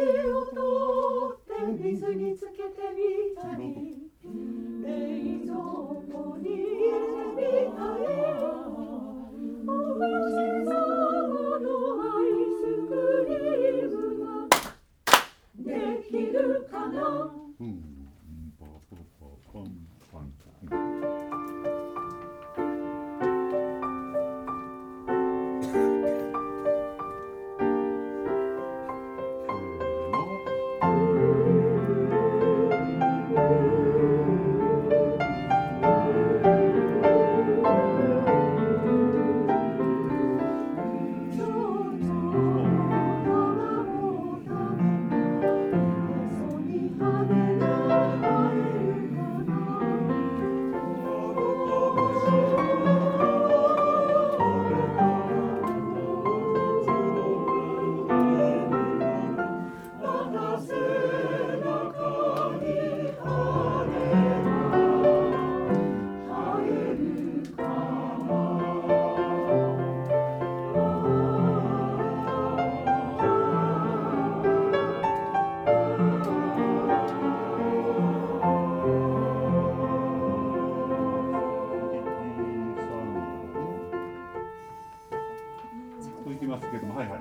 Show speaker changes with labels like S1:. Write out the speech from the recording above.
S1: を取って水につけてみたり冷蔵庫に入れてみたりお星様のアイスクリームができるかな。
S2: いきますけども、はいはい。